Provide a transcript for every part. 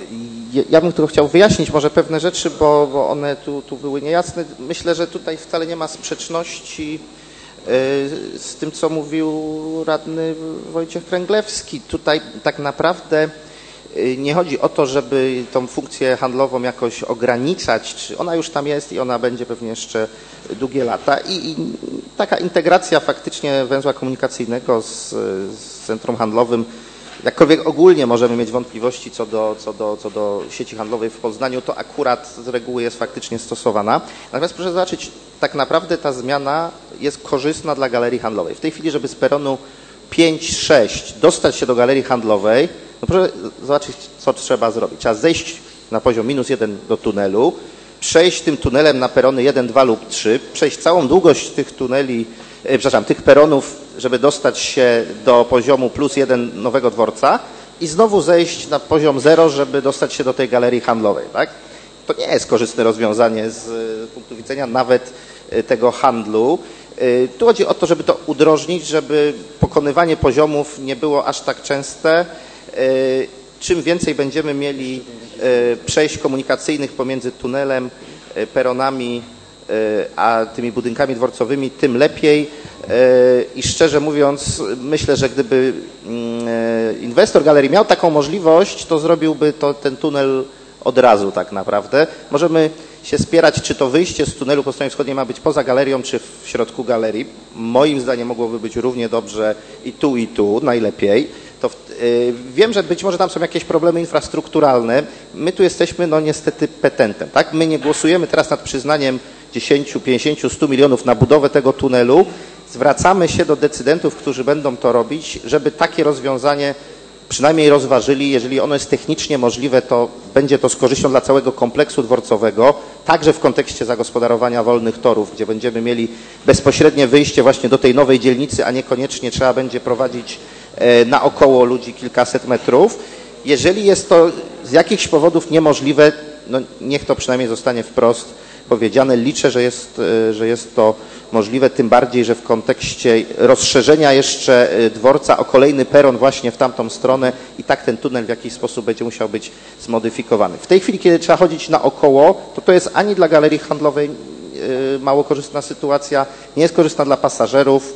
Ja bym tylko chciał wyjaśnić może pewne rzeczy, bo one tu były niejasne. Myślę, że tutaj wcale nie ma sprzeczności z tym, co mówił radny Wojciech Kręglewski. Tutaj tak naprawdę nie chodzi o to, żeby tą funkcję handlową jakoś ograniczać, czy ona już tam jest i ona będzie pewnie jeszcze długie lata i taka integracja faktycznie węzła komunikacyjnego z centrum handlowym, jakkolwiek ogólnie możemy mieć wątpliwości co do sieci handlowej w Poznaniu, to akurat z reguły jest faktycznie stosowana. Natomiast proszę zobaczyć, tak naprawdę ta zmiana jest korzystna dla galerii handlowej. W tej chwili, żeby z peronu 5-6 dostać się do galerii handlowej, no proszę zobaczyć, co trzeba zrobić. Trzeba zejść na poziom -1 do tunelu, przejść tym tunelem na perony 1, 2 lub 3, przejść całą długość tych tuneli, tych peronów, żeby dostać się do poziomu +1 nowego dworca i znowu zejść na poziom 0, żeby dostać się do tej galerii handlowej. Tak? To nie jest korzystne rozwiązanie z punktu widzenia nawet tego handlu. Tu chodzi o to, żeby to udrożnić, żeby pokonywanie poziomów nie było aż tak częste. Czym więcej będziemy mieli przejść komunikacyjnych pomiędzy tunelem, peronami a tymi budynkami dworcowymi, tym lepiej. I szczerze mówiąc, myślę, że gdyby inwestor galerii miał taką możliwość, to zrobiłby ten tunel od razu tak naprawdę. Możemy się spierać, czy to wyjście z tunelu po stronie wschodniej ma być poza galerią, czy w środku galerii. Moim zdaniem mogłoby być równie dobrze i tu, najlepiej. To wiem, że być może tam są jakieś problemy infrastrukturalne. My tu jesteśmy no niestety petentem. Tak? My nie głosujemy teraz nad przyznaniem 10, 50, 100 milionów na budowę tego tunelu. Zwracamy się do decydentów, którzy będą to robić, żeby takie rozwiązanie przynajmniej rozważyli. Jeżeli ono jest technicznie możliwe, to będzie to z korzyścią dla całego kompleksu dworcowego, także w kontekście zagospodarowania wolnych torów, gdzie będziemy mieli bezpośrednie wyjście właśnie do tej nowej dzielnicy, a niekoniecznie trzeba będzie prowadzić naokoło ludzi kilkaset metrów. Jeżeli jest to z jakichś powodów niemożliwe, no niech to przynajmniej zostanie wprost powiedziane. Liczę, że jest to możliwe, tym bardziej, że w kontekście rozszerzenia jeszcze dworca o kolejny peron właśnie w tamtą stronę i tak ten tunel w jakiś sposób będzie musiał być zmodyfikowany. W tej chwili, kiedy trzeba chodzić naokoło, to jest ani dla galerii handlowej mało korzystna sytuacja, nie jest korzystna dla pasażerów.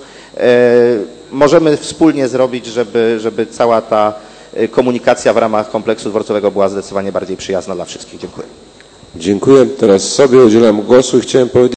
Możemy wspólnie zrobić, żeby cała ta komunikacja w ramach kompleksu dworcowego była zdecydowanie bardziej przyjazna dla wszystkich. Dziękuję. Dziękuję. Teraz sobie udzielam głosu i chciałem powiedzieć,